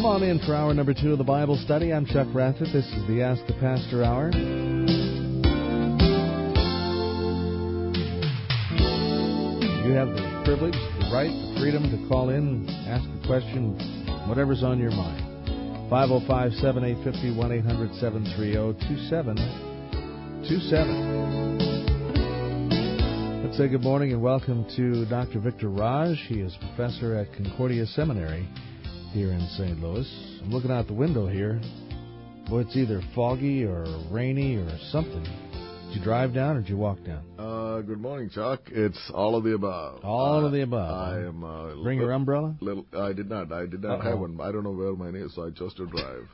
Come on in for hour number 2 of the Bible study. I'm Chuck Rathett. This is the Ask the Pastor Hour. You have the privilege, the right, the freedom to call in, ask a question, whatever's on your mind. 505-7850, 1-800-730-2727. Let's say good morning and welcome to Dr. Victor Raj. He is professor at Concordia Seminary here in St. Louis. I'm looking out the window here. Boy, it's either foggy or rainy or something. Did you drive down or did you walk down? Good morning, Chuck. It's all of the above. All of the above. I am. Bring your umbrella? I did not. I did not have one. I don't know where mine is, so I chose to drive.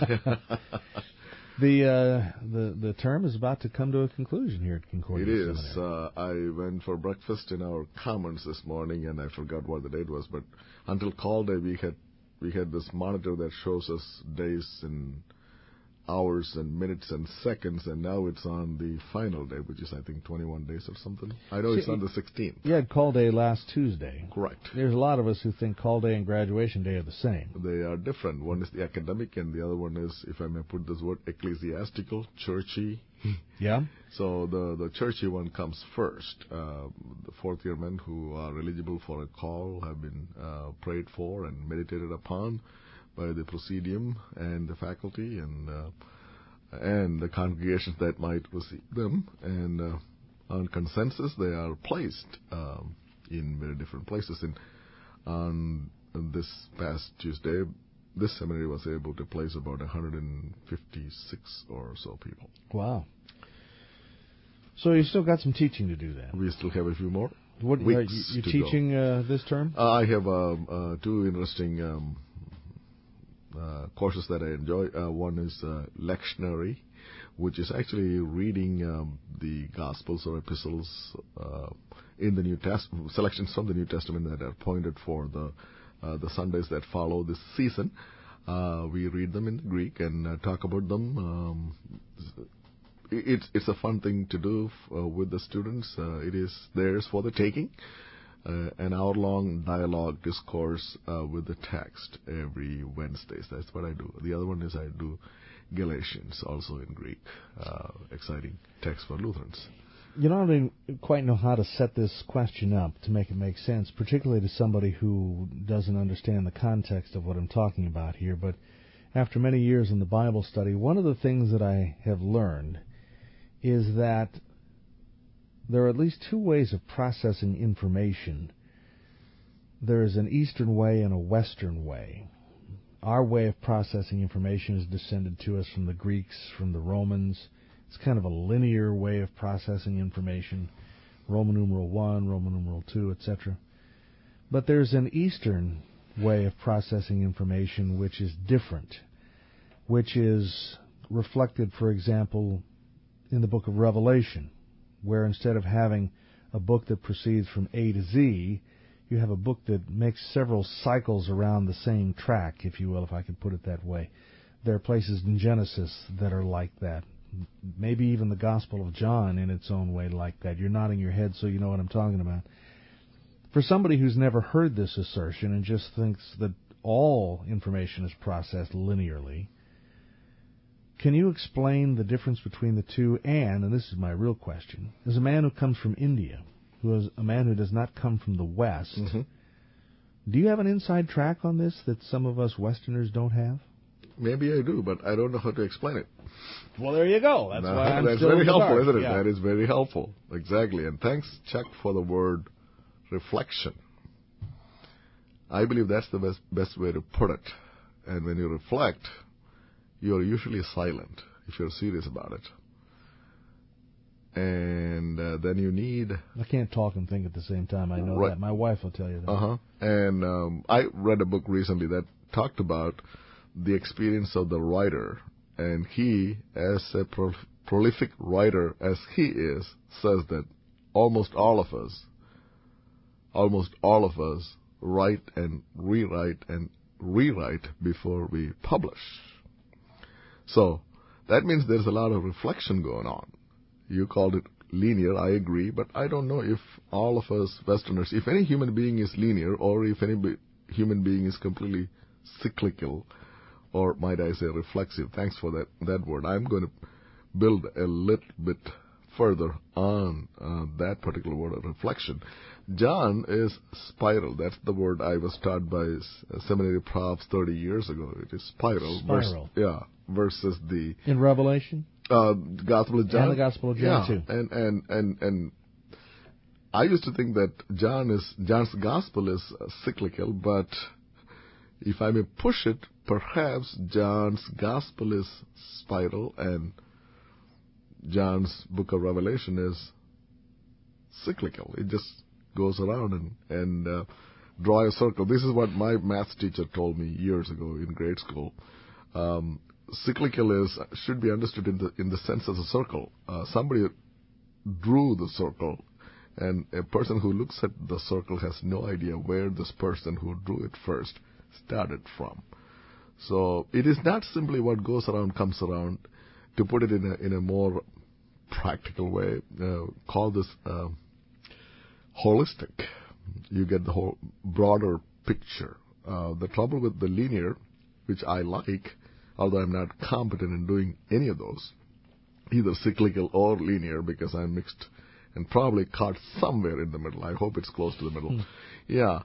The term is about to come to a conclusion here at Concordia It Seminary. is. I went for breakfast in our commons this morning, and I forgot what the date was. But until call day, we had this monitor that shows us days and hours and minutes and seconds, and now it's on the final day, which is, I think, 21 days or something. I know it's on the 16th. You had call day last Tuesday. Correct. There's a lot of us who think call day and graduation day are the same. They are different. One is the academic, and the other one is, if I may put this word, ecclesiastical, churchy. Yeah. So the churchy one comes first. The fourth-year men who are eligible for a call have been prayed for and meditated upon by the Presidium and the faculty and the congregations that might receive them. And on consensus, they are placed in very different places. And on this past Tuesday, this seminary was able to place about 156 or so people. Wow. So you still got some teaching to do then? We still have a few more What weeks you to teaching go. This term? I have two interesting courses that I enjoy. One is lectionary, which is actually reading the Gospels or epistles in the New Testament, selections from the New Testament that are appointed for the Sundays that follow this season. We read them in Greek and talk about them. It's a fun thing to do with the students. It is theirs for the taking. An hour-long dialogue discourse with the text every Wednesdays. That's what I do. The other one is I do Galatians, also in Greek. Exciting text for Lutherans. You know, I don't quite know how to set this question up to make it make sense, particularly to somebody who doesn't understand the context of what I'm talking about here. But after many years in the Bible study, one of the things that I have learned is that there are at least two ways of processing information. There is an Eastern way and a Western way. Our way of processing information is descended to us from the Greeks, from the Romans. It's kind of a linear way of processing information. Roman numeral 1, Roman numeral 2, etc. But there's an Eastern way of processing information which is different, which is reflected, for example, in the book of Revelation, where instead of having a book that proceeds from A to Z, you have a book that makes several cycles around the same track, if you will, if I could put it that way. There are places in Genesis that are like that. Maybe even the Gospel of John in its own way like that. You're nodding your head so you know what I'm talking about. For somebody who's never heard this assertion and just thinks that all information is processed linearly, can you explain the difference between the two? And this is my real question, as a man who comes from India, who is a man who does not come from the West, do you have an inside track on this that some of us Westerners don't have? Maybe I do, but I don't know how to explain it. Well, there you go. That's why I'm still very in the helpful, dark. isn't it? Yeah. That is very helpful. Exactly. And thanks, Chuck, for the word reflection. I believe that's the best way to put it. And when you reflect, you're usually silent if you're serious about it. And then you need... I can't talk and think at the same time. I know that. My wife will tell you that. And I read a book recently that talked about the experience of the writer. And he, as a prolific writer as he is, says that almost all of us write and rewrite before we publish. So that means there's a lot of reflection going on. You called it linear, I agree, but I don't know if all of us Westerners, if any human being is linear or if any human being is completely cyclical, or might I say reflexive. Thanks for that word. I'm going to build a little bit further on that particular word of reflection. John is spiral. That's the word I was taught by seminary profs 30 years ago. It is spiral. Spiral. Versus the... In Revelation? Gospel of John. And the Gospel of John, too. And I used to think that John's Gospel is cyclical, but if I may push it, perhaps John's Gospel is spiral and John's book of Revelation is cyclical. It just goes around and draw a circle. This is what my math teacher told me years ago in grade school. Cyclical should be understood in the sense of a circle. Somebody drew the circle, and a person who looks at the circle has no idea where this person who drew it first started from. So it is not simply what goes around comes around. To put it in a more practical way, call this holistic. You get the whole broader picture. The trouble with the linear, which I like, although I'm not competent in doing any of those, either cyclical or linear, because I'm mixed and probably caught somewhere in the middle. I hope it's close to the middle. Yeah.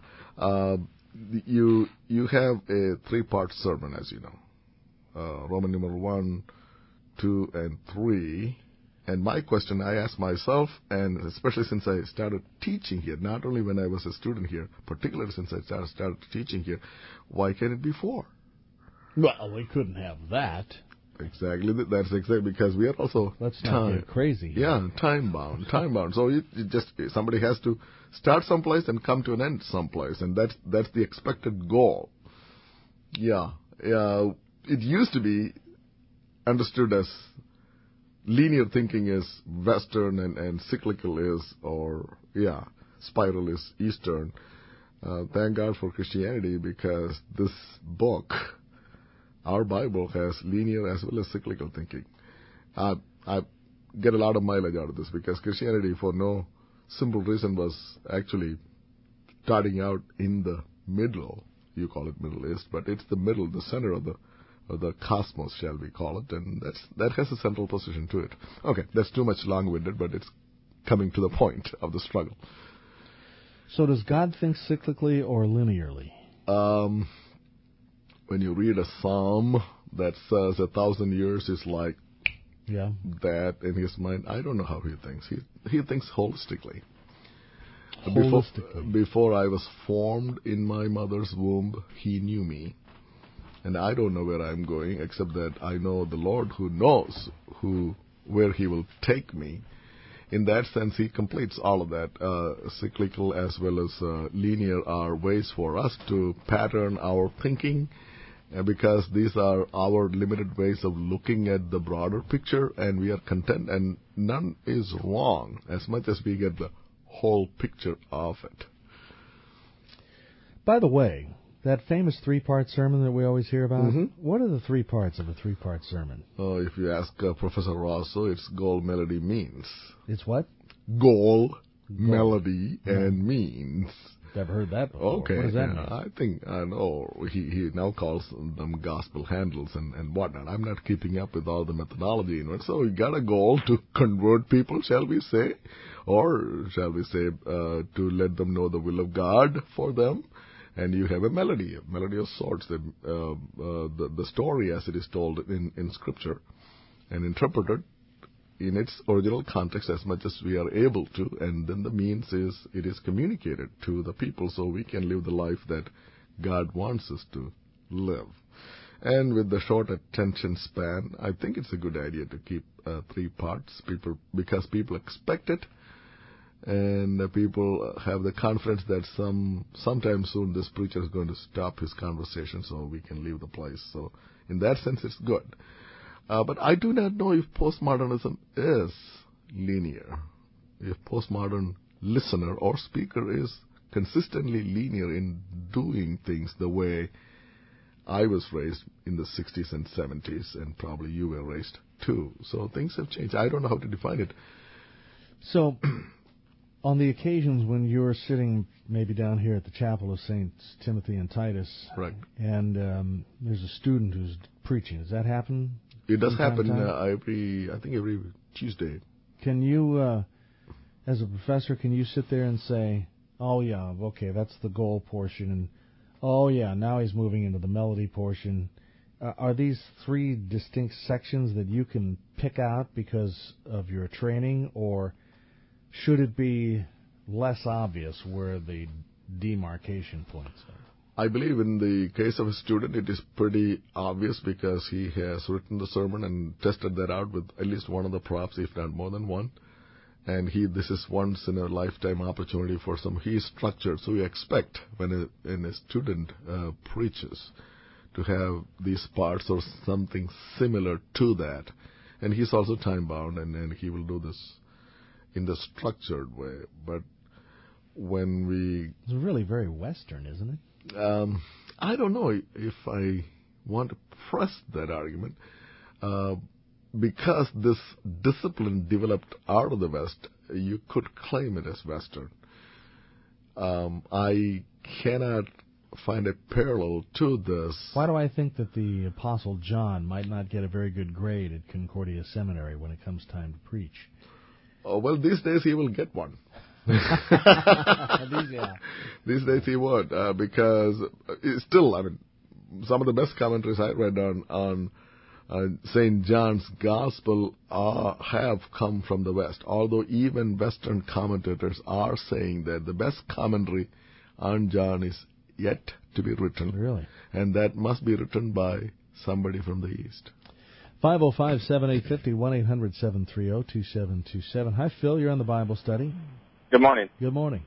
You have a 3-part sermon, as you know. Roman numeral 1, 2, and 3. And my question I ask myself, and especially since I started teaching here, not only when I was a student here, particularly since I started teaching here, why can't it be 4? Well, we couldn't have that. Exactly. That's exactly because we are also Let's not get crazy here. Yeah, time bound. So you just somebody has to start someplace and come to an end someplace, and that's the expected goal. Yeah. It used to be understood as linear thinking is Western and cyclical is, spiral is Eastern. Thank God for Christianity, because this book, our Bible, has linear as well as cyclical thinking. I get a lot of mileage out of this, because Christianity, for no simple reason, was actually starting out in the middle. You call it Middle East, but it's the middle, the center of the cosmos, shall we call it, and that has a central position to it. Okay, that's too much long-winded, but it's coming to the point of the struggle. So does God think cyclically or linearly? When you read a psalm that says 1,000 years is like that in his mind, I don't know how he thinks. He thinks holistically. Before I was formed in my mother's womb, he knew me. And I don't know where I'm going, except that I know the Lord who knows where he will take me. In that sense, he completes all of that. Cyclical as well as linear are ways for us to pattern our thinking, because these are our limited ways of looking at the broader picture, and we are content, and none is wrong as much as we get the whole picture of it. By the way, that famous 3-part sermon that we always hear about, what are the 3 parts of a 3-part sermon? Oh, if you ask Professor Rosso, it's goal, melody, means. It's what? Goal, melody, and means. Never heard that before. Okay. What does that mean? I know. He now calls them gospel handles and whatnot. I'm not keeping up with all the methodology in it. So we got a goal to convert people, shall we say? Or shall we say to let them know the will of God for them? And you have a melody of sorts, the story as it is told in Scripture, and interpreted in its original context as much as we are able to, and then the means is it is communicated to the people so we can live the life that God wants us to live. And with the short attention span, I think it's a good idea to keep 3 parts, because people expect it. And people have the confidence that sometime soon this preacher is going to stop his conversation so we can leave the place. So in that sense, it's good. But I do not know if postmodernism is linear. If postmodern listener or speaker is consistently linear in doing things the way I was raised in the 60s and 70s, and probably you were raised too. So things have changed. I don't know how to define it. So On the occasions when you're sitting maybe down here at the chapel of Saints Timothy and Titus, Right. and there's a student who's preaching, does that happen? It does happen time? every Tuesday. Can you, as a professor, can you sit there and say, oh yeah, okay, that's the goal portion, and oh yeah, now he's moving into the melody portion. Are these three distinct sections that you can pick out because of your training, or should it be less obvious where the demarcation points are? I believe in the case of a student, it is pretty obvious because he has written the sermon and tested that out with at least one of the props, if not more than one. And this is once in a lifetime opportunity for some. He is structured, so you expect when a student preaches to have these parts or something similar to that. And he's also time bound, and he will do this in the structured way. But when it's really very Western, isn't it? I don't know if I want to press that argument. Because this discipline developed out of the West, you could claim it as Western. I cannot find a parallel to this. Why do I think that the Apostle John might not get a very good grade at Concordia Seminary when it comes time to preach? Oh, well, these days he will get one. These days he would, because still, I mean, some of the best commentaries I read on St. John's Gospel have come from the West, although even Western commentators are saying that the best commentary on John is yet to be written. Really? And that must be written by somebody from the East. 505-7850, 1-800-730-2727. Hi, Phil. You're on the Bible study. Good morning. Good morning.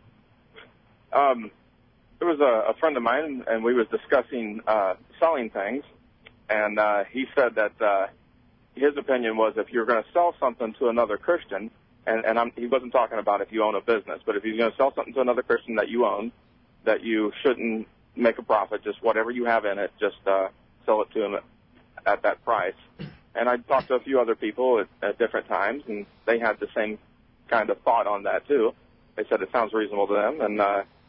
There was a friend of mine, and we was discussing selling things, and he said that his opinion was if you're going to sell something to another Christian, and he wasn't talking about if you own a business, but if you're going to sell something to another Christian that you own, that you shouldn't make a profit, just whatever you have in it, just sell it to him at that price. And I talked to a few other people at different times, and they had the same kind of thought on that too. They said it sounds reasonable to them, and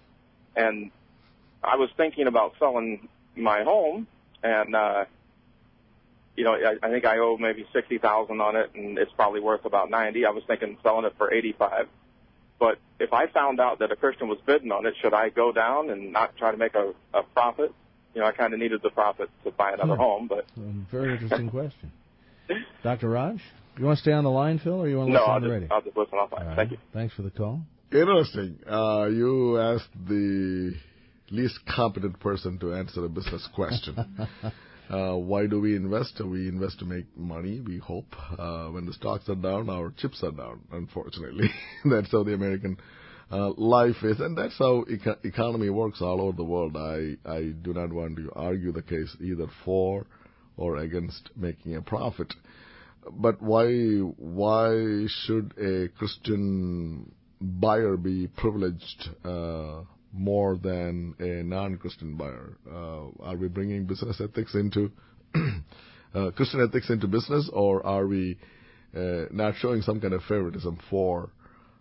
I was thinking about selling my home, and I think I owe maybe $60,000 on it, and it's probably worth about $90,000. I was thinking selling it for $85,000. But if I found out that a Christian was bidding on it, should I go down and not try to make a profit? I kind of needed the profit to buy another home, but very interesting question. Dr. Raj, you want to stay on the line, Phil, or you want to listen on the radio? I'll just listen off. Right. Thank you. Thanks for the call. Interesting. You asked the least competent person to answer a business question. Why do we invest? We invest to make money, we hope. When the stocks are down, our chips are down, unfortunately. That's how the American life is, and that's how economy works all over the world. I do not want to argue the case either for or against making a profit. But why should a Christian buyer be privileged more than a non-Christian buyer? Are we bringing business ethics into Christian ethics into business, or are we not showing some kind of favoritism for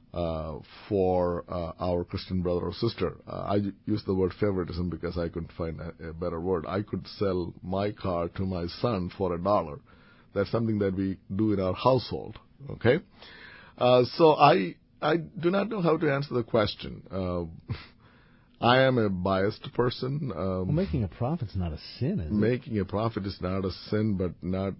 our Christian brother or sister? I use the word favoritism because I couldn't find a better word. I could sell my car to my son for $1. That's something that we do in our household. Okay, so I do not know how to answer the question. I am a biased person. Well, making a profit's not a sin, is it? Making a profit is not a sin, but not,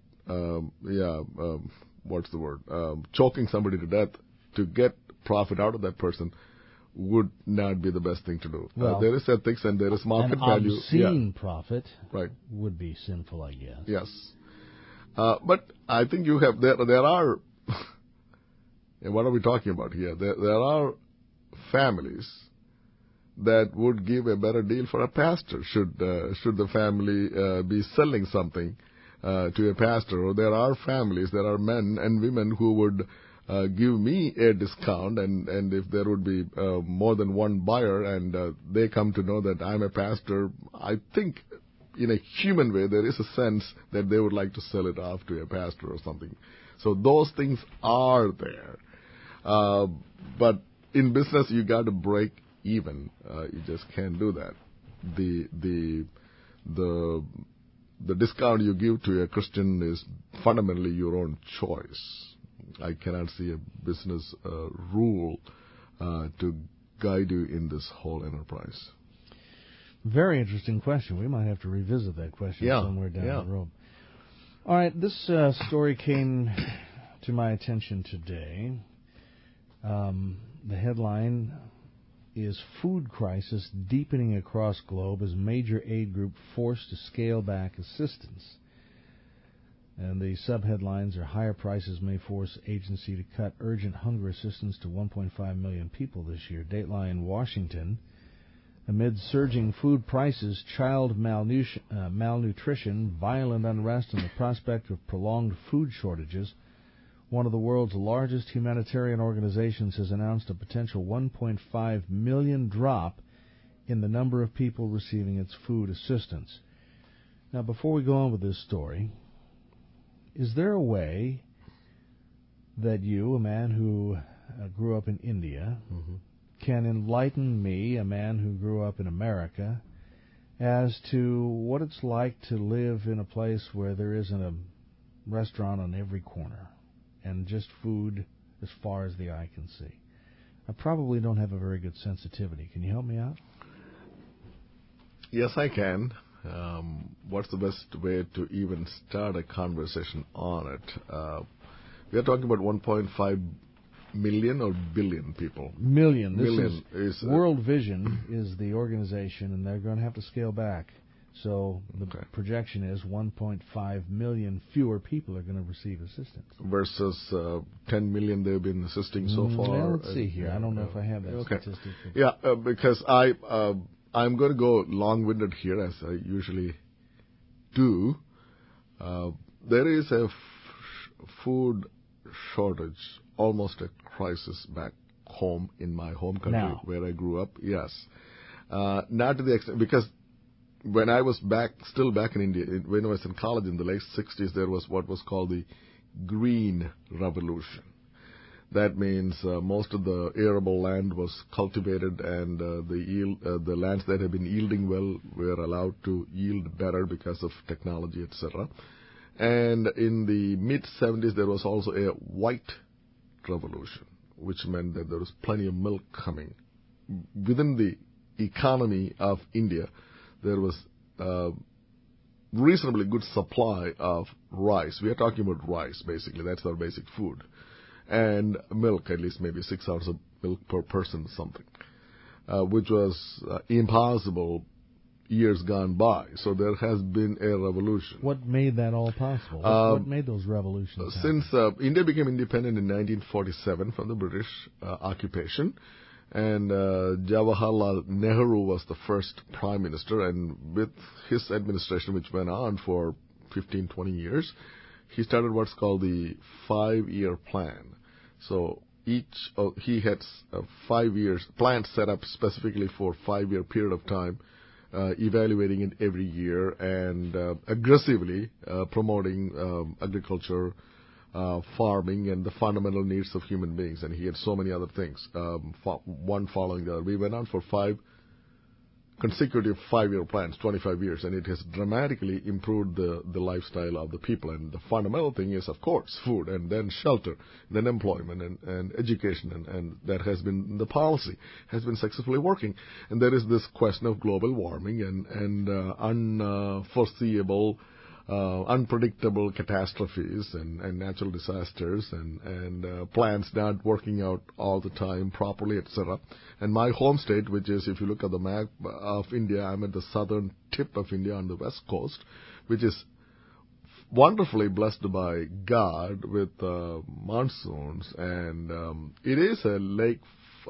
what's the word? Choking somebody to death to get profit out of that person would not be the best thing to do. Well, there is ethics and there is market value. Obscene profit right. would be sinful, I guess. Yes. But I think there are, what are we talking about here? There are families that would give a better deal for a pastor should the family be selling something to a pastor. Or there are families, there are men and women who would give me a discount, and if there would be more than one buyer and they come to know that I'm a pastor, I think in a human way there is a sense that they would like to sell it off to a pastor or something. So those things are there. But in business, you got to break even. You just can't do that. The discount you give to a Christian is fundamentally your own choice. I cannot see a business rule to guide you in this whole enterprise. Very interesting question. We might have to revisit that question somewhere down the road. All right, this story came to my attention today. The headline is Food Crisis Deepening Across Globe as Major Aid Group Forced to Scale Back Assistance. And the subheadlines are Higher Prices May Force Agency to Cut Urgent Hunger Assistance to 1.5 million people this year. Dateline Washington. Amid surging food prices, child malnutrition, violent unrest, and the prospect of prolonged food shortages, one of the world's largest humanitarian organizations has announced a potential 1.5 million drop in the number of people receiving its food assistance. Now, before we go on with this story, is there a way that you, a man who grew up in India, can enlighten me, a man who grew up in America, as to what it's like to live in a place where there isn't a restaurant on every corner and just food as far as the eye can see? I probably don't have a very good sensitivity. Can you help me out? Yes, I can. What's the best way to even start a conversation on it? We are talking about 1.5 million or billion people? Million. Million is World Vision is the organization, and they're going to have to scale back. So the projection is 1.5 million fewer people are going to receive assistance. Versus 10 million they've been assisting so far. Well, let's see here. I don't know if I have that statistic. Yeah, because I'm going to go long-winded here, as I usually do. There is a food shortage, almost a crisis back home in my home country where I grew up. Yes. Not to the extent, because when I was still back in India, when I was in college in the late 60s, there was what was called the Green Revolution. That means most of the arable land was cultivated, and the lands that had been yielding well were allowed to yield better because of technology, etc. And in the mid-70s, there was also a white revolution, which meant that there was plenty of milk coming. Within the economy of India, there was reasonably good supply of rice. We are talking about rice, basically. That's our basic food. And milk, at least maybe 6 ounces of milk per person, something, which was impossible years gone by. So there has been a revolution. What made that all possible? What made those revolutions happen? Since India became independent in 1947 from the British occupation, and Jawaharlal Nehru was the first prime minister, and with his administration, which went on for 15, 20 years, he started what's called the 5-year plan. So he had 5 years plan set up specifically for 5-year period of time, evaluating it every year, and aggressively promoting agriculture, farming, and the fundamental needs of human beings. And he had so many other things, one following the other. We went on for 5 consecutive 5-year plans, 25 years, and it has dramatically improved the lifestyle of the people. And the fundamental thing is, of course, food, and then shelter, then employment, and education, and that has been the policy, has been successfully working. And there is this question of global warming and unforeseeable, unpredictable catastrophes and natural disasters and plants not working out all the time properly, etc. And my home state, which is, if you look at the map of India, I'm at the southern tip of India on the west coast, which is wonderfully blessed by God with monsoons, and it is a lake,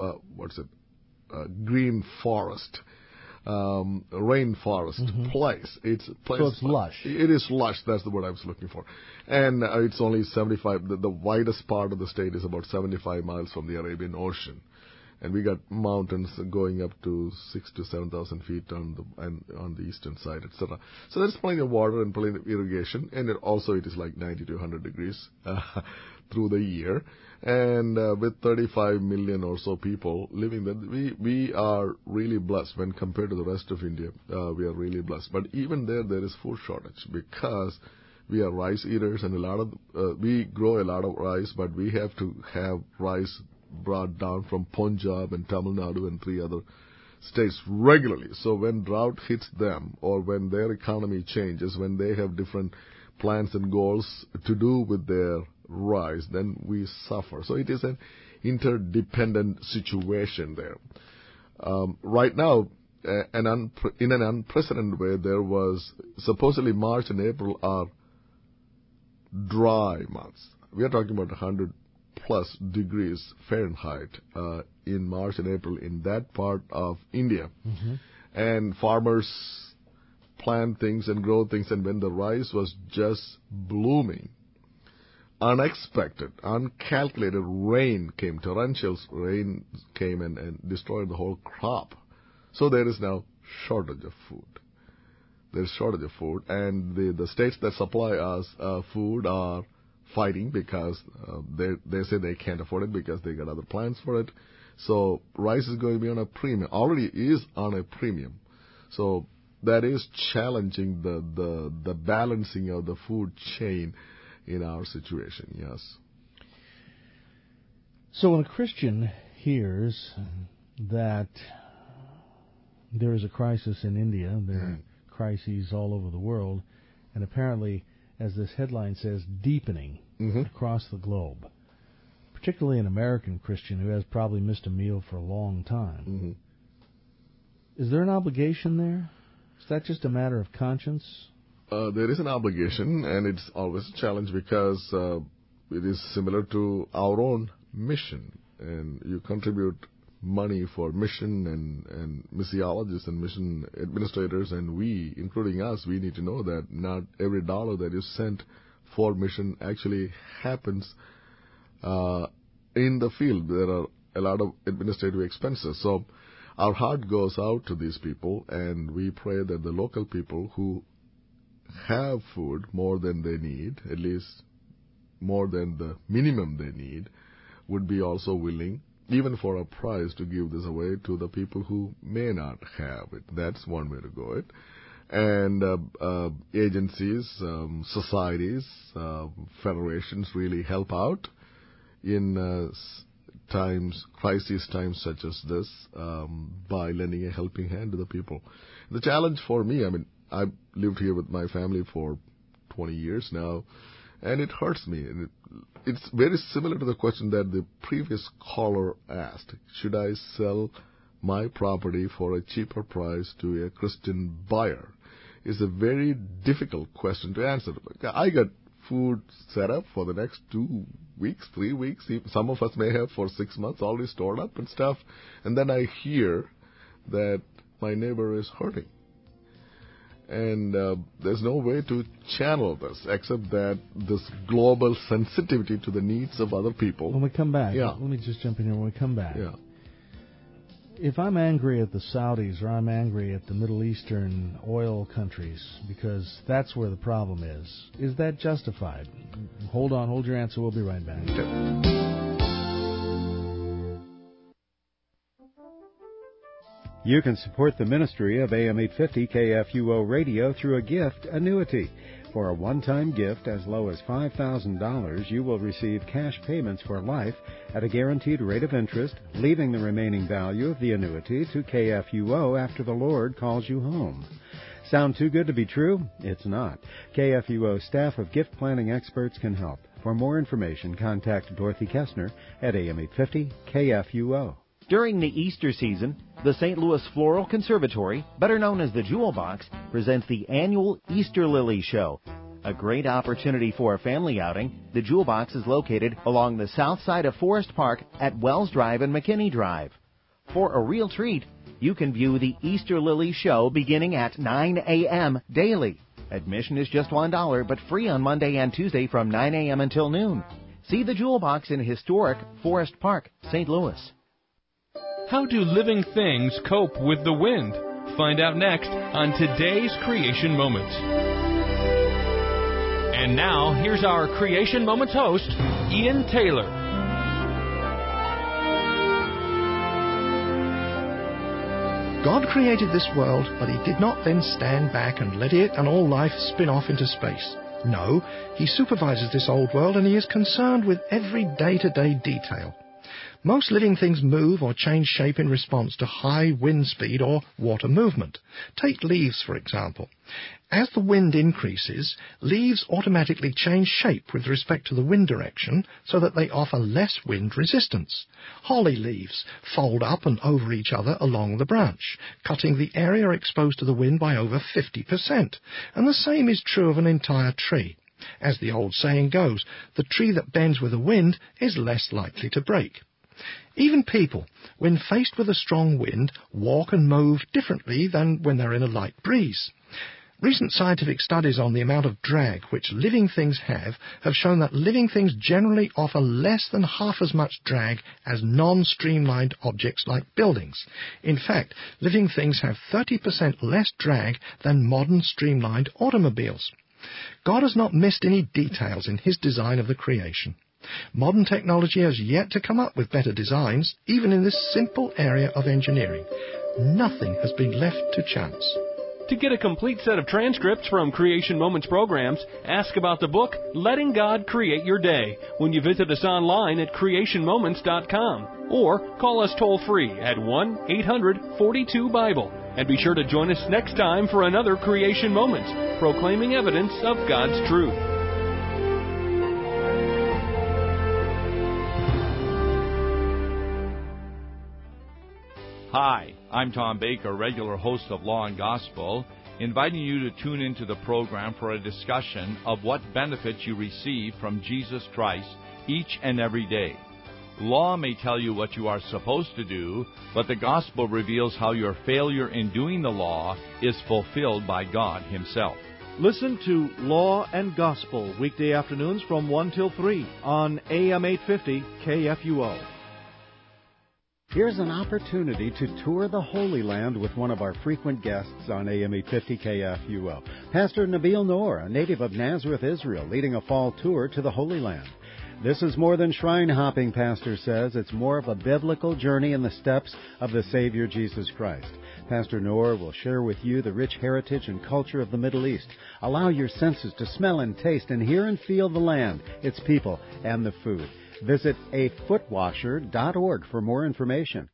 green forest. Rainforest place. It's a place. So it's lush. It is lush. That's the word I was looking for. And it's only 75. The widest part of the state is about 75 miles from the Arabian Ocean. And we got mountains going up to 6,000 to 7,000 feet on the eastern side, etc. So there's plenty of water and plenty of irrigation, and it is like 90 to 100 degrees through the year. And with 35 million or so people living there, we are really blessed when compared to the rest of India. We are really blessed. But even there is food shortage because we are rice eaters, and we grow a lot of rice, but we have to have rice brought down from Punjab and Tamil Nadu and 3 other states regularly. So when drought hits them, or when their economy changes, when they have different plans and goals to do with their rice, then we suffer. So it is an interdependent situation there. Right now, in an unprecedented way, there was supposedly March and April are dry months. We are talking about 100+ degrees Fahrenheit in March and April in that part of India. Mm-hmm. And farmers plant things and grow things, and when the rice was just blooming, unexpected, uncalculated rain came, torrential rain came and destroyed the whole crop. So there is now shortage of food. There's shortage of food, and the states that supply us food are fighting because they say they can't afford it because they got other plans for it. So rice is going to be on a premium. Already is on a premium. So that is challenging the balancing of the food chain in our situation, yes. So when a Christian hears that there is a crisis in India, there are crises all over the world, and apparently, as this headline says, deepening across the globe, particularly an American Christian who has probably missed a meal for a long time, is there an obligation there? Is that just a matter of conscience? There is an obligation, and it's always a challenge because it is similar to our own mission. And you contribute money for mission and missiologists and mission administrators, and we, including us, we need to know that not every dollar that is sent for mission actually happens in the field. There are a lot of administrative expenses. So our heart goes out to these people, and we pray that the local people who have food more than they need, at least more than the minimum they need, would be also willing, even for a price, to give this away to the people who may not have it. That's one way to go it. And agencies, societies, federations really help out in crisis times such as this, by lending a helping hand to the people. The challenge for me, I've lived here with my family for 20 years now, and it hurts me. And it's very similar to the question that the previous caller asked. Should I sell my property for a cheaper price to a Christian buyer? It's a very difficult question to answer. I got food set up for the next 2 weeks, 3 weeks. Some of us may have for 6 months already stored up and stuff. And then I hear that my neighbor is hurting. And there's no way to channel this except that this global sensitivity to the needs of other people. When we come back, let me just jump in here. When we come back, if I'm angry at the Saudis or I'm angry at the Middle Eastern oil countries because that's where the problem is that justified? Hold on, hold your answer. We'll be right back. Okay. You can support the ministry of AM 850 KFUO Radio through a gift annuity. For a one-time gift as low as $5,000, you will receive cash payments for life at a guaranteed rate of interest, leaving the remaining value of the annuity to KFUO after the Lord calls you home. Sound too good to be true? It's not. KFUO staff of gift planning experts can help. For more information, contact Dorothy Kessner at AM 850 KFUO. During the Easter season, the St. Louis Floral Conservatory, better known as the Jewel Box, presents the annual Easter Lily Show. A great opportunity for a family outing, the Jewel Box is located along the south side of Forest Park at Wells Drive and McKinney Drive. For a real treat, you can view the Easter Lily Show beginning at 9 a.m. daily. Admission is just $1, but free on Monday and Tuesday from 9 a.m. until noon. See the Jewel Box in historic Forest Park, St. Louis. How do living things cope with the wind? Find out next on today's Creation Moments. And now, here's our Creation Moments host, Ian Taylor. God created this world, but He did not then stand back and let it and all life spin off into space. No, He supervises this old world, and He is concerned with every day-to-day detail. Most living things move or change shape in response to high wind speed or water movement. Take leaves, for example. As the wind increases, leaves automatically change shape with respect to the wind direction so that they offer less wind resistance. Holly leaves fold up and over each other along the branch, cutting the area exposed to the wind by over 50%. And the same is true of an entire tree. As the old saying goes, the tree that bends with the wind is less likely to break. Even people, when faced with a strong wind, walk and move differently than when they're in a light breeze. Recent scientific studies on the amount of drag which living things have shown that living things generally offer less than half as much drag as non-streamlined objects like buildings. In fact, living things have 30% less drag than modern streamlined automobiles. God has not missed any details in His design of the creation. Modern technology has yet to come up with better designs, even in this simple area of engineering. Nothing has been left to chance. To get a complete set of transcripts from Creation Moments programs, ask about the book, Letting God Create Your Day, when you visit us online at creationmoments.com. Or call us toll-free at 1-800-42-BIBLE. And be sure to join us next time for another Creation Moments, proclaiming evidence of God's truth. Hi, I'm Tom Baker, regular host of Law and Gospel, inviting you to tune into the program for a discussion of what benefits you receive from Jesus Christ each and every day. Law may tell you what you are supposed to do, but the Gospel reveals how your failure in doing the law is fulfilled by God Himself. Listen to Law and Gospel weekday afternoons from 1 till 3 on AM 850 KFUO. Here's an opportunity to tour the Holy Land with one of our frequent guests on AM 850 KFUO. Pastor Nabil Noor, a native of Nazareth, Israel, leading a fall tour to the Holy Land. This is more than shrine hopping, Pastor says. It's more of a biblical journey in the steps of the Savior Jesus Christ. Pastor Noor will share with you the rich heritage and culture of the Middle East. Allow your senses to smell and taste and hear and feel the land, its people, and the food. Visit afootwasher.org for more information.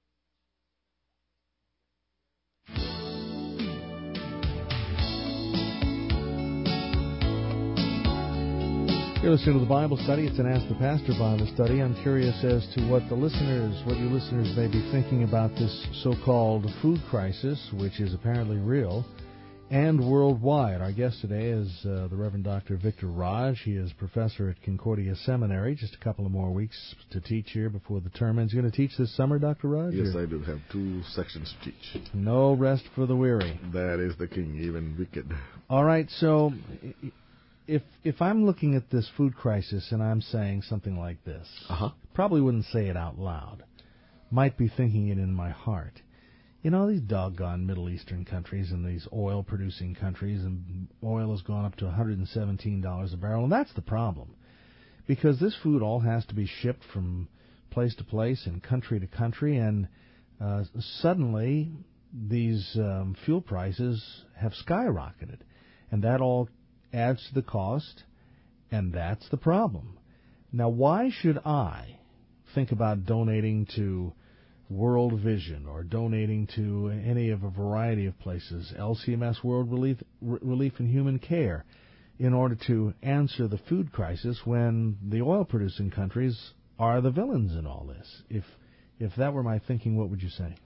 You're listening to the Bible Study. It's an Ask the Pastor Bible Study. I'm curious as to what your listeners may be thinking about this so-called food crisis, which is apparently real, and worldwide. Our guest today is the Reverend Dr. Victor Raj. He is professor at Concordia Seminary. Just a couple of more weeks to teach here before the term ends. You're going to teach this summer, Dr. Raj? Yes, I do have 2 sections to teach. No rest for the weary. That is the king, even wicked. All right, so if I'm looking at this food crisis and I'm saying something like this, probably wouldn't say it out loud. Might be thinking it in my heart. You know, these doggone Middle Eastern countries and these oil-producing countries, and oil has gone up to $117 a barrel, and that's the problem. Because this food all has to be shipped from place to place and country to country, and suddenly these fuel prices have skyrocketed. And that all adds to the cost, and that's the problem. Now, why should I think about donating to World Vision or donating to any of a variety of places, LCMS, World Relief and Human Care, in order to answer the food crisis when the oil-producing countries are the villains in all this? If that were my thinking, what would you say?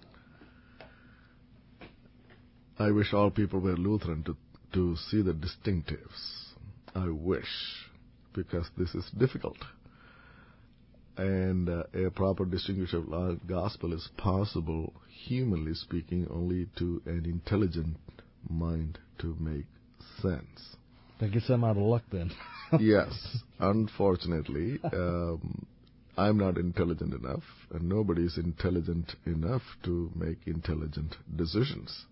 I wish all people were Lutheran to see the distinctives. I wish, because this is difficult. And a proper distinguishing of gospel is possible, humanly speaking, only to an intelligent mind to make sense. That gets them out of luck then. Yes. Unfortunately, I'm not intelligent enough, and nobody is intelligent enough to make intelligent decisions.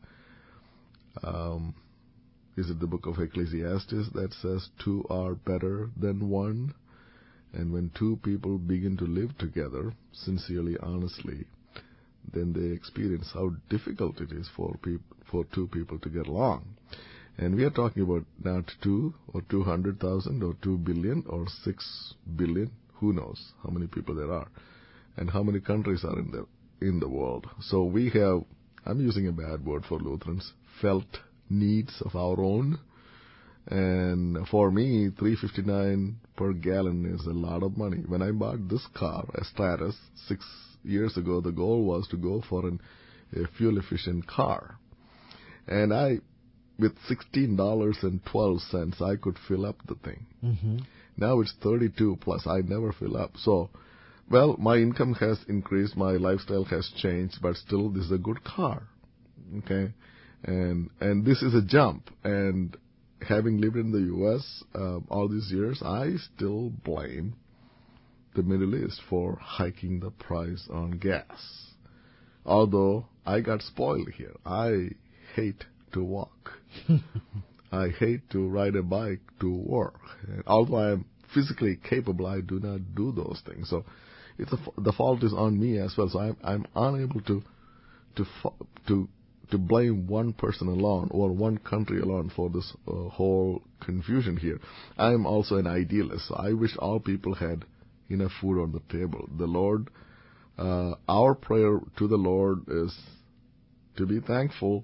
Is it the book of Ecclesiastes that says two are better than one? And when two people begin to live together, sincerely, honestly, then they experience how difficult it is for two people to get along. And we are talking about not 2 or 200,000 or 2 billion or 6 billion. Who knows how many people there are and how many countries are in the world. So we have, I'm using a bad word for Lutherans, felt needs of our own. And for me, $3.59 per gallon is a lot of money. When I bought this car, a Stratus, 6 years ago, the goal was to go for a fuel-efficient car. And with $16.12, I could fill up the thing. Mm-hmm. Now it's 32 plus. I never fill up. So, well, my income has increased, my lifestyle has changed, but still, this is a good car. Okay, and this is a jump. And having lived in the U.S. All these years, I still blame the Middle East for hiking the price on gas. Although I got spoiled here. I hate to walk. I hate to ride a bike to work. And although I am physically capable, I do not do those things. So the fault is on me as well. So I'm unable to blame one person alone or one country alone for this whole confusion here. I am also an idealist. So I wish all people had enough food on the table. The Lord, our prayer to the Lord is to be thankful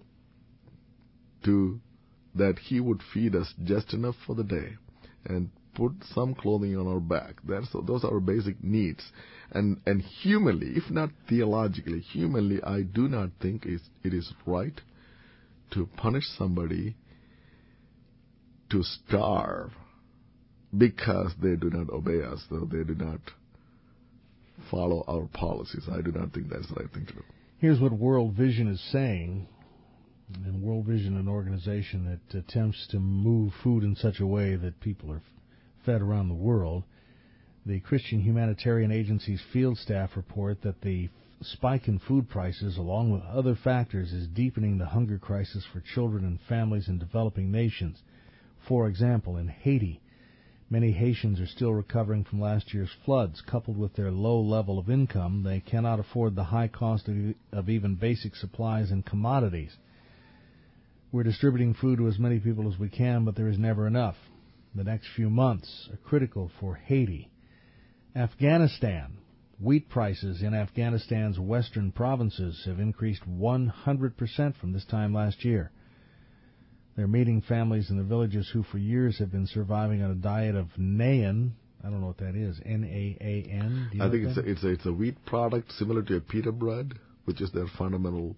that He would feed us just enough for the day and put some clothing on our back. Those are our basic needs. And humanly, if not theologically, humanly, I do not think it is right to punish somebody to starve because they do not obey us, though they do not follow our policies. I do not think that's the right thing to do. Here's what World Vision is saying. And World Vision, an organization that attempts to move food in such a way that people are fed around the world. The Christian Humanitarian Agency's field staff report that the spike in food prices, along with other factors, is deepening the hunger crisis for children and families in developing nations. For example, in Haiti, many Haitians are still recovering from last year's floods. Coupled with their low level of income, they cannot afford the high cost of even basic supplies and commodities. We're distributing food to as many people as we can, but there is never enough. The next few months are critical for Haiti. Afghanistan. Wheat prices in Afghanistan's western provinces have increased 100% from this time last year. They're meeting families in the villages who for years have been surviving on a diet of naan. I don't know what that is. N-A-A-N? I think it's a wheat product similar to a pita bread, which is their fundamental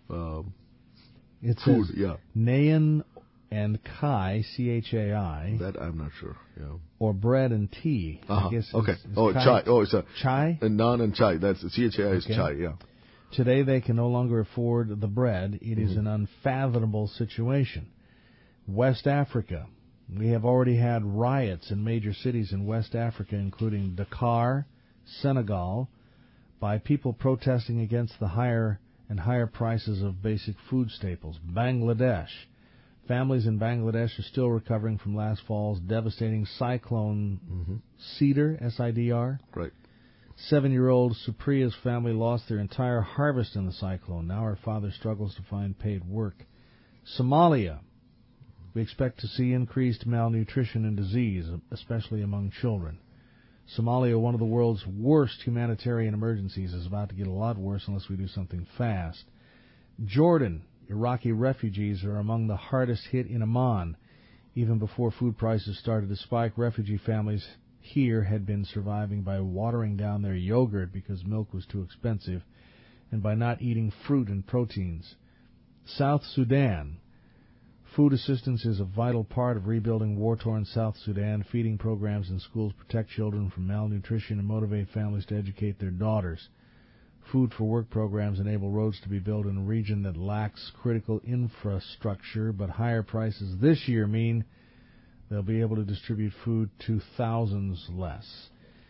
it food. Says yeah. Naan and Chai, C-H-A-I. That I'm not sure. Yeah. Or bread and tea. Uh-huh. I guess okay. chai. Oh, it's a chai. And naan and chai. That's C-H-A-I is chai. Yeah. Today they can no longer afford the bread. It is an unfathomable situation. West Africa. We have already had riots in major cities in West Africa, including Dakar, Senegal, by people protesting against the higher prices of basic food staples. Bangladesh. Families in Bangladesh are still recovering from last fall's devastating cyclone Sidr, S-I-D-R. Right. 7-year-old Supriya's family lost their entire harvest in the cyclone. Now her father struggles to find paid work. Somalia. We expect to see increased malnutrition and disease, especially among children. Somalia, one of the world's worst humanitarian emergencies, is about to get a lot worse unless we do something fast. Jordan. Iraqi refugees are among the hardest hit in Amman. Even before food prices started to spike, refugee families here had been surviving by watering down their yogurt because milk was too expensive and by not eating fruit and proteins. South Sudan. Food assistance is a vital part of rebuilding war-torn South Sudan. Feeding programs in schools protect children from malnutrition and motivate families to educate their daughters. Food for Work programs enable roads to be built in a region that lacks critical infrastructure, but higher prices this year mean they'll be able to distribute food to thousands less.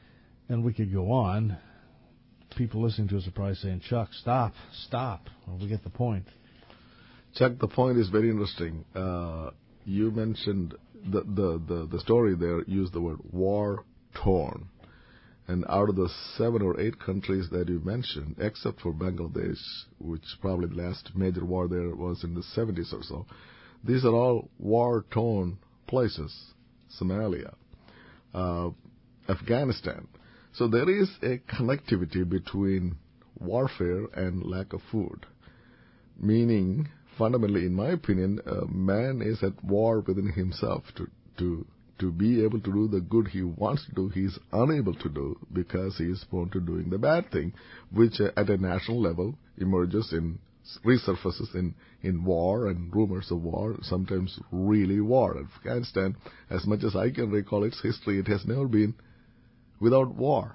And we could go on. People listening to us are probably saying, Chuck, stop. Well, we get the point. Chuck, the point is very interesting. You mentioned the story there used the word war-torn. And out of the 7 or 8 countries that you mentioned, except for Bangladesh, which probably the last major war there was in the 70s or so, these are all war-torn places. Somalia, Afghanistan. So there is a connectivity between warfare and lack of food. Meaning, fundamentally, in my opinion, man is at war within himself. To be able to do the good he wants to do, he's unable to do because he is prone to doing the bad thing, which at a national level emerges in resurfaces in war and rumors of war, sometimes really war. Afghanistan, as much as I can recall its history, it has never been without war.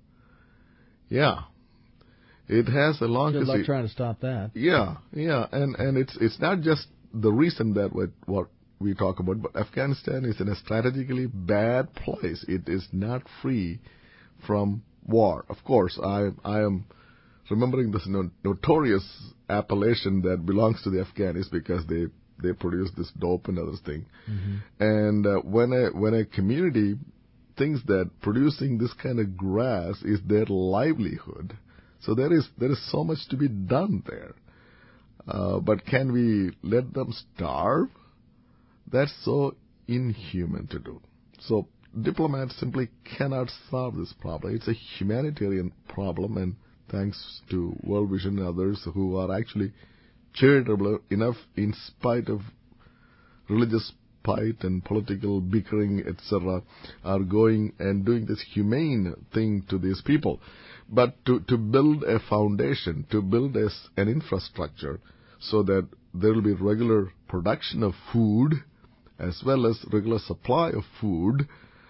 Yeah. It has a long history. Good luck trying to stop that. Yeah. And it's not just the reason that what we talk about, but Afghanistan is in a strategically bad place. It is not free from war. Of course, I am remembering this notorious appellation that belongs to the Afghanis because they produce this dope and other thing. Mm-hmm. And when a community thinks that producing this kind of grass is their livelihood, so there is so much to be done there. But can we let them starve? That's so inhuman to do. So diplomats simply cannot solve this problem. It's a humanitarian problem, and thanks to World Vision and others who are actually charitable enough in spite of religious spite and political bickering, etc., are going and doing this humane thing to these people. But to build a foundation, to build an infrastructure so that there will be regular production of food as well as regular supply of food,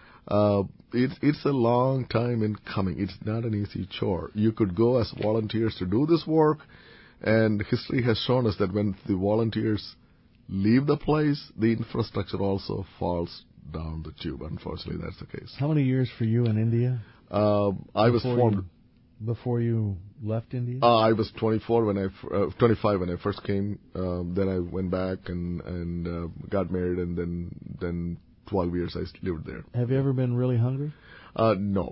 it's a long time in coming. It's not an easy chore. You could go as volunteers to do this work, and history has shown us that when the volunteers leave the place, the infrastructure also falls down the tube. Unfortunately, that's the case. How many years for you in India? I was formed... Before you left India? I was 25 when I first came. Then I went back and got married, and then 12 years I lived there. Have you ever been really hungry? No.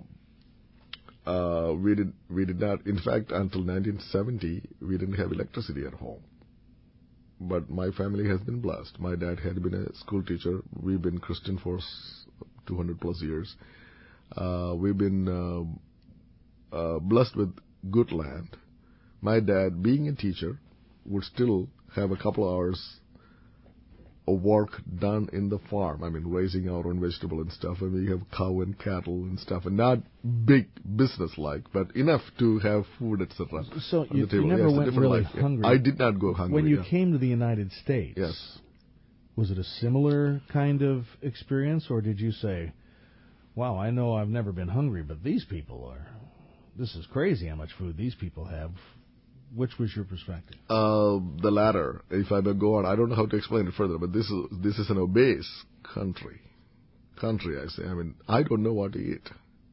We did not. In fact, until 1970, we didn't have electricity at home. But my family has been blessed. My dad had been a school teacher. We've been Christian for 200 plus years. We've been blessed with good land. My dad, being a teacher, would still have a couple of hours of work done in the farm. I mean, raising our own vegetable and stuff. And we have cow and cattle and stuff. And not big business-like, but enough to have food, etc. So you never went really hungry. I did not go hungry. When you came to the United States, yes, was it a similar kind of experience? Or did you say, wow, I know I've never been hungry, but these people are... This is crazy how much food these people have. Which was your perspective? The latter. If I may go on, I don't know how to explain it further, but this is an obese country. I say. I mean, I don't know what to eat.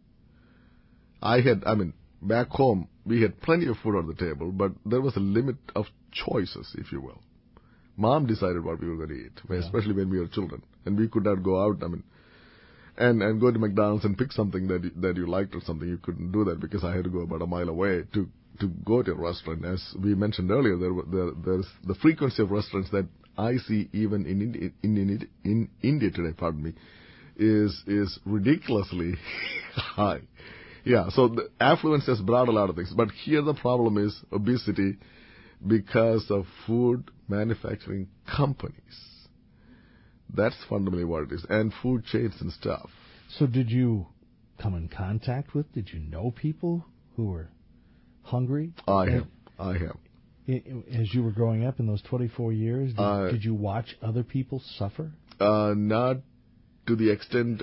Back home, we had plenty of food on the table, but there was a limit of choices, if you will. Mom decided what we were going to eat, especially when we were children. And we could not go out, and go to McDonald's and pick something that you liked or something. You couldn't do that because I had to go about a mile away to go to a restaurant. As we mentioned earlier, there's the frequency of restaurants that I see even in India today, is ridiculously high. Yeah, so the affluence has brought a lot of things. But here the problem is obesity because of food manufacturing companies. That's fundamentally what it is. And food chains and stuff. So did you come in contact with, did you know people who were hungry? I have. As you were growing up in those 24 years, did you watch other people suffer? Not to the extent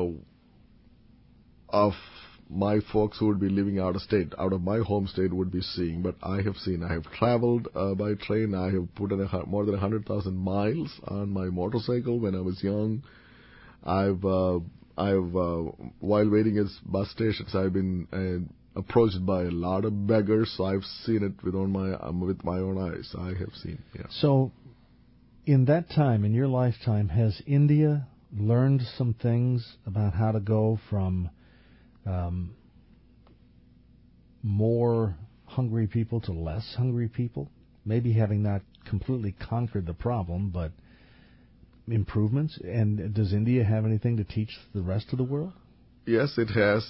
of my folks who would be living out of my home state would be seeing, but I have traveled by train. I have put in more than 100,000 miles on my motorcycle when I was young. I've while waiting at bus stations, I've been approached by a lot of beggars. So I've seen it with my own eyes. I have seen. Yeah. So, in that time, in your lifetime, has India learned some things about how to go from more hungry people to less hungry people? Maybe having not completely conquered the problem, but improvements. And does India have anything to teach the rest of the world? Yes, it has.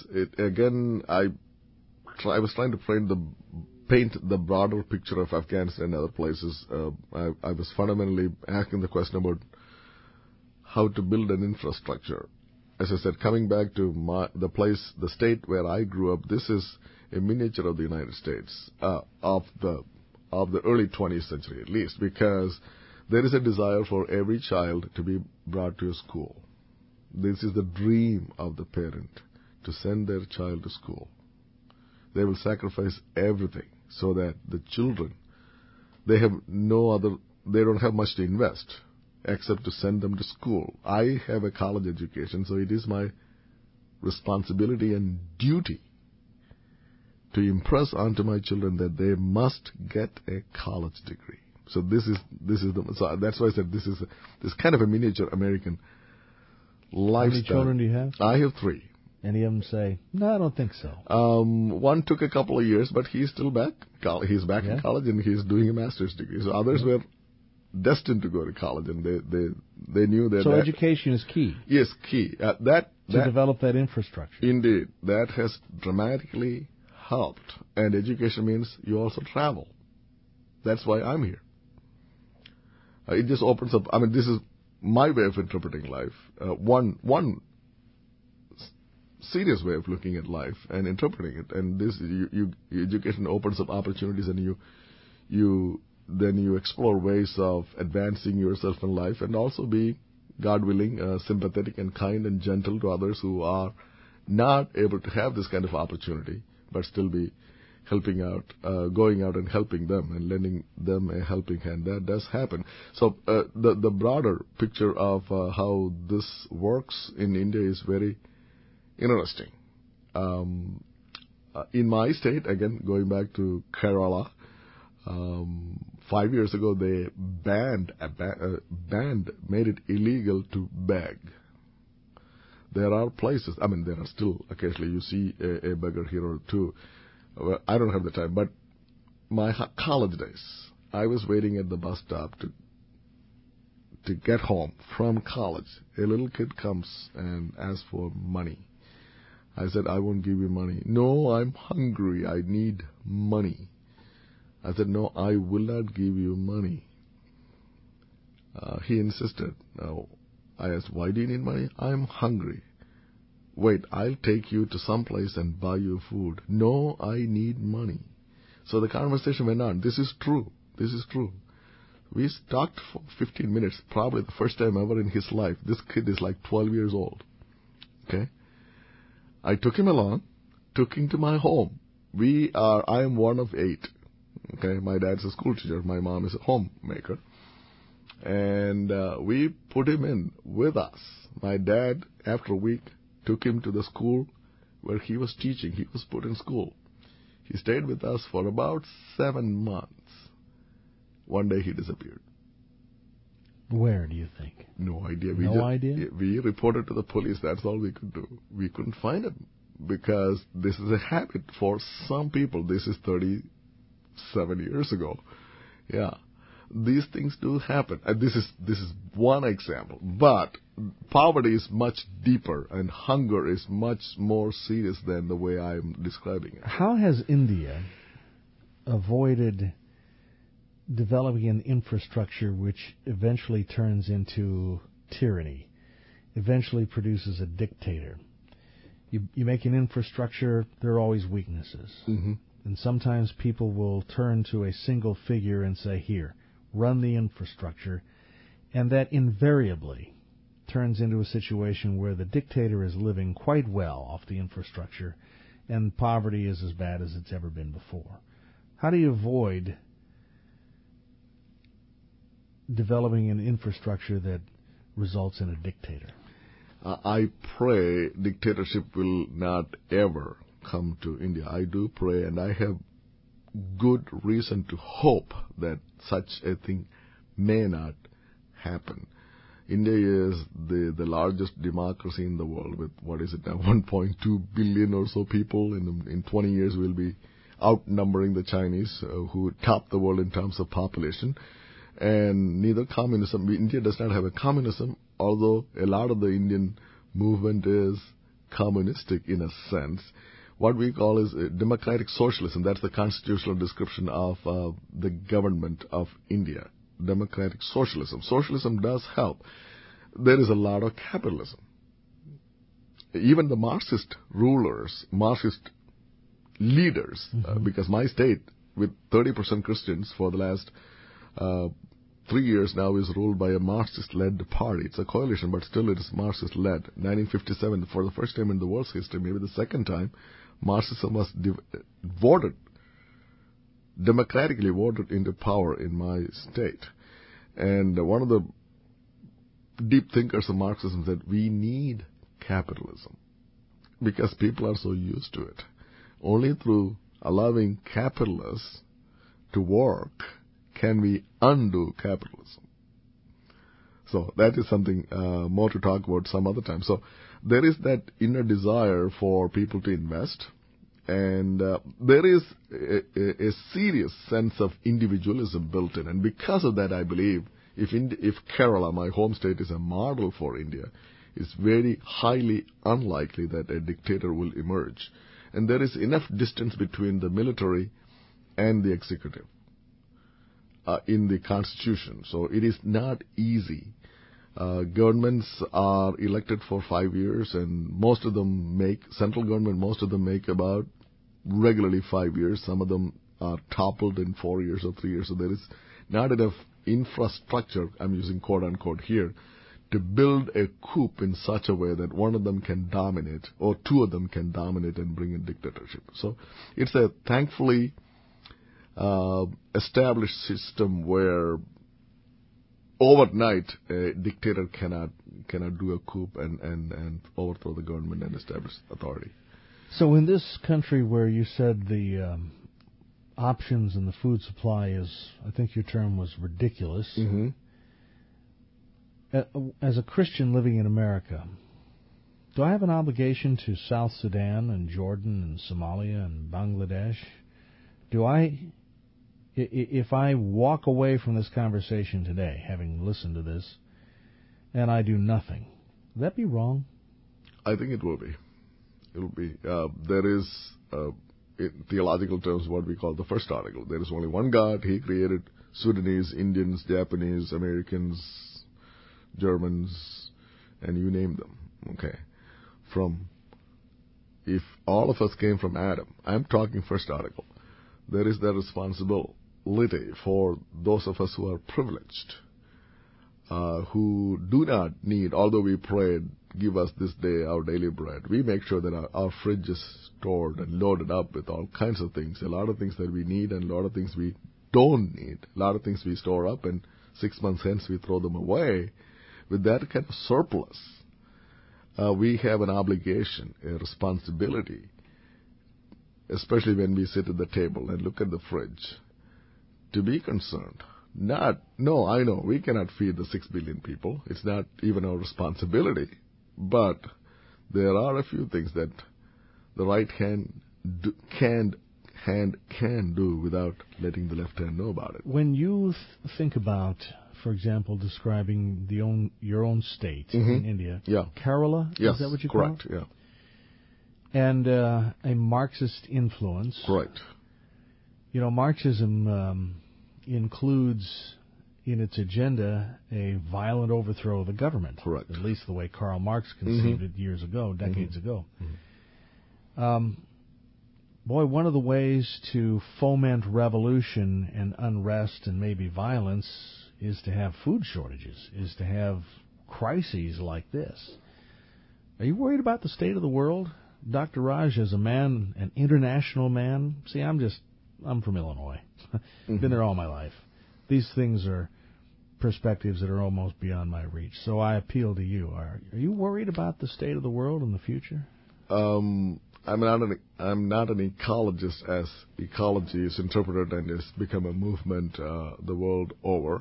I was trying to paint the broader picture of Afghanistan and other places. I was fundamentally asking the question about how to build an infrastructure. As I said, coming back to the state where I grew up, this is a miniature of the United States of the early 20th century, at least, because there is a desire for every child to be brought to a school. This is the dream of the parent, to send their child to school. They will sacrifice everything so that the children, they don't have much to invest except to send them to school. I have a college education, so it is my responsibility and duty to impress onto my children that they must get a college degree. So that's why I said this is kind of a miniature American lifestyle. How many children do you have? I have 3. Any of them say, no, I don't think so? One took a couple of years, but he's still back. He's back in college, and he's doing a master's degree. So others were destined to go to college, and they knew that. So education is key. Yes, key. To develop that infrastructure. Indeed. That has dramatically helped. And education means you also travel. That's why I'm here. It just opens up. I mean, this is my way of interpreting life. One serious way of looking at life and interpreting it. And this, education opens up opportunities, and you explore ways of advancing yourself in life, and also be, God willing, sympathetic and kind and gentle to others who are not able to have this kind of opportunity, but still be helping out, going out and helping them and lending them a helping hand. That does happen. So the broader picture of how this works in India is very interesting. In my state, again, going back to Kerala, 5 years ago they made it illegal to beg. There are places, I mean, there are still, occasionally you see a beggar here or two. Well, I don't have the time, but my college days, I was waiting at the bus stop to get home from college. A little kid comes and asks for money. I said, I won't give you money. No, I'm hungry. I need money. I said, no, I will not give you money. He insisted. I asked, why do you need money? I'm hungry. Wait, I'll take you to some place and buy you food. No, I need money. So the conversation went on. This is true. This is true. We talked for 15 minutes, probably the first time ever in his life. This kid is like 12 years old. Okay? I took him along, took him to my home. I am one of 8. Okay? My dad's a school teacher. My mom is a homemaker. And we put him in with us. My dad, after a week, took him to the school where he was teaching. He was put in school. He stayed with us for about 7 months. One day he disappeared. Where do you think? No idea. No idea? We reported to the police. That's all we could do. We couldn't find him because this is a habit for some people. This is 37 years ago. Yeah. These things do happen. And this is one example. But poverty is much deeper and hunger is much more serious than the way I'm describing it. How has India avoided developing an infrastructure which eventually turns into tyranny, eventually produces a dictator? You make an infrastructure, there are always weaknesses. Mm-hmm. And sometimes people will turn to a single figure and say, here, run the infrastructure, and that invariably turns into a situation where the dictator is living quite well off the infrastructure and poverty is as bad as it's ever been before. How do you avoid developing an infrastructure that results in a dictator? I pray dictatorship will not ever come to India. I do pray, and I have good reason to hope that such a thing may not happen. India is the largest democracy in the world with, 1.2 billion or so people. In 20 years, we'll be outnumbering the Chinese, who top the world in terms of population. And neither communism, India does not have a communism, although a lot of the Indian movement is communistic in a sense. What we call is democratic socialism. That's the constitutional description of the government of India. Democratic socialism. Socialism does help. There is a lot of capitalism. Even the Marxist rulers, Marxist leaders, because my state, with 30% Christians for the last 3 years now, is ruled by a Marxist-led party. It's a coalition, but still it is Marxist-led. 1957, for the first time in the world's history, maybe the second time, Marxism was democratically voted into power in my state. And one of the deep thinkers of Marxism said, we need capitalism because people are so used to it. Only through allowing capitalists to work can we undo capitalism. So that is something more to talk about some other time. So there is that inner desire for people to invest, and there is a serious sense of individualism built in. And because of that, I believe if Kerala, my home state, is a model for India, it's very highly unlikely that a dictator will emerge. And there is enough distance between the military and the executive in the constitution. So it is not easy. Governments are elected for 5 years, and most of them central government, most of them make about regularly 5 years. Some of them are toppled in 4 years or 3 years. So there is not enough infrastructure, I'm using quote unquote here, to build a coup in such a way that one of them can dominate or two of them can dominate and bring in dictatorship. So it's a thankfully established system where overnight a dictator cannot do a coup and overthrow the government and establish authority. So in this country where you said the options in the food supply is, I think your term was ridiculous, as a Christian living in America, do I have an obligation to South Sudan and Jordan and Somalia and Bangladesh? If I walk away from this conversation today, having listened to this, and I do nothing, would that be wrong? I think it will be. It will be. There is, in theological terms, what we call the first article. There is only one God. He created Sudanese, Indians, Japanese, Americans, Germans, and you name them. Okay. If all of us came from Adam, I'm talking first article, there is that responsibility for those of us who are privileged, who do not need, although we prayed, give us this day our daily bread. We make sure that our fridge is stored and loaded up with all kinds of things, a lot of things that we need and a lot of things we don't need, a lot of things we store up and 6 months hence we throw them away. With that kind of surplus, we have an obligation, a responsibility, especially when we sit at the table and look at the fridge, to be concerned. I know we cannot feed the 6 billion people. It's not even our responsibility. But there are a few things that the right hand can do without letting the left hand know about it. When you think about, for example, describing your own state in India, Kerala, yes, is that what you correct, call it? Yeah. And a Marxist influence. Correct. You know, Marxism includes in its agenda a violent overthrow of the government. Correct. At least the way Karl Marx conceived it years ago, decades ago. One of the ways to foment revolution and unrest and maybe violence is to have food shortages, is to have crises like this. Are you worried about the state of the world? Dr. Raj, as a man, an international man, I'm from Illinois. Been there all my life. These things are perspectives that are almost beyond my reach. So I appeal to you. Are you worried about the state of the world in the future? I'm not an ecologist, as ecology is interpreted and has become a movement the world over.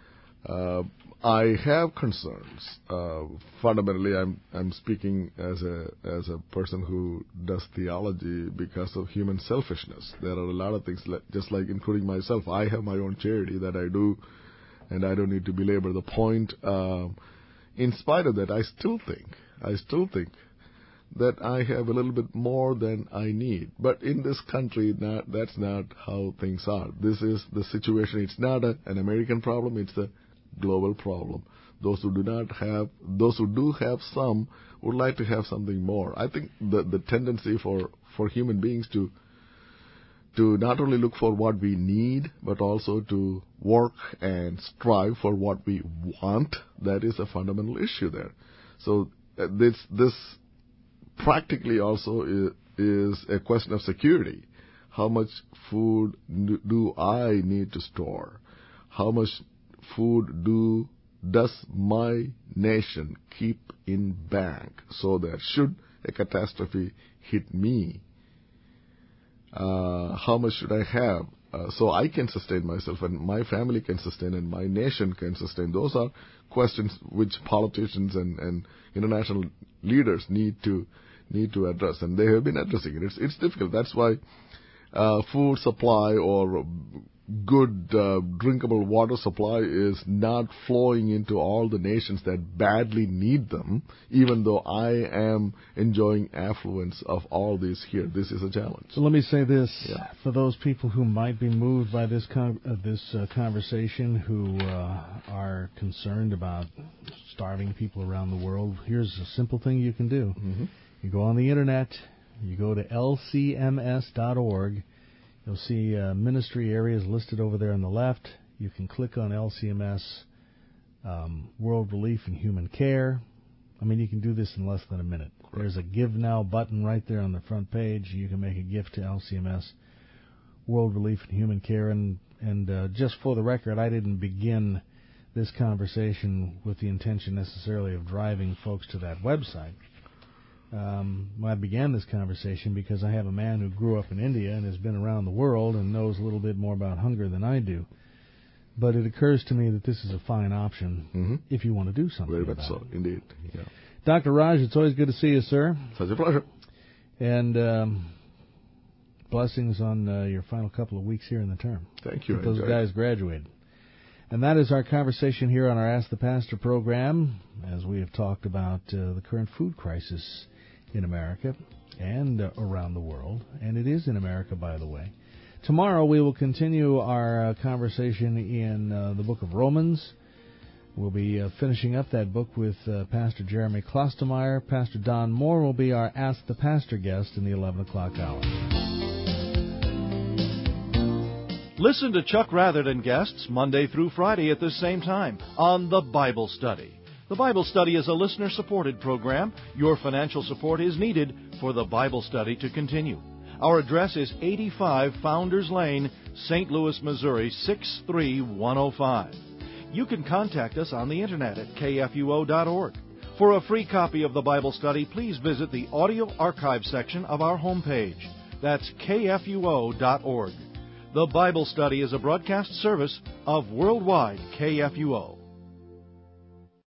I have concerns. Fundamentally, I'm speaking as a person who does theology because of human selfishness. There are a lot of things, just like including myself. I have my own charity that I do, and I don't need to belabor the point. In spite of that, I still think that I have a little bit more than I need. But in this country, that's not how things are. This is the situation. It's not an American problem. It's a global problem. Those who do have some would like to have something more. I think the tendency for human beings to not only look for what we need, but also to work and strive for what we want, that is a fundamental issue there. So this practically also is a question of security. How much food do I need to store? How much food does my nation keep in bank so that should a catastrophe hit me, how much should I have so I can sustain myself and my family can sustain and my nation can sustain? Those are questions which politicians and international leaders need to address, and they have been addressing it. It's difficult. That's why food supply or good drinkable water supply is not flowing into all the nations that badly need them, even though I am enjoying affluence of all these here. This is a challenge. So let me say this. Yeah. For those people who might be moved by this conversation, who are concerned about starving people around the world, here's a simple thing you can do. Mm-hmm. You go on the Internet, you go to lcms.org. You'll see ministry areas listed over there on the left. You can click on LCMS, World Relief and Human Care. I mean, you can do this in less than a minute. Correct. There's a Give Now button right there on the front page. You can make a gift to LCMS, World Relief and Human Care. And just for the record, I didn't begin this conversation with the intention necessarily of driving folks to that website. I began this conversation because I have a man who grew up in India and has been around the world and knows a little bit more about hunger than I do. But it occurs to me that this is a fine option if you want to do something. Very much so, indeed. Yeah. Dr. Raj, it's always good to see you, sir. Such a pleasure. And blessings on your final couple of weeks here in the term. Thank you. Get those guys graduated. And that is our conversation here on our Ask the Pastor program, as we have talked about the current food crisis in America and around the world. And it is in America, by the way. Tomorrow we will continue our conversation in the book of Romans. We'll be finishing up that book with Pastor Jeremy Klostermeyer. Pastor Don Moore will be our Ask the Pastor guest in the 11 o'clock hour. Listen to Chuck Rather and guests Monday through Friday at this same time on The Bible Study. The Bible Study is a listener-supported program. Your financial support is needed for The Bible Study to continue. Our address is 85 Founders Lane, St. Louis, Missouri, 63105. You can contact us on the Internet at kfuo.org. For a free copy of The Bible Study, please visit the audio archive section of our homepage. That's kfuo.org. The Bible Study is a broadcast service of Worldwide KFUO.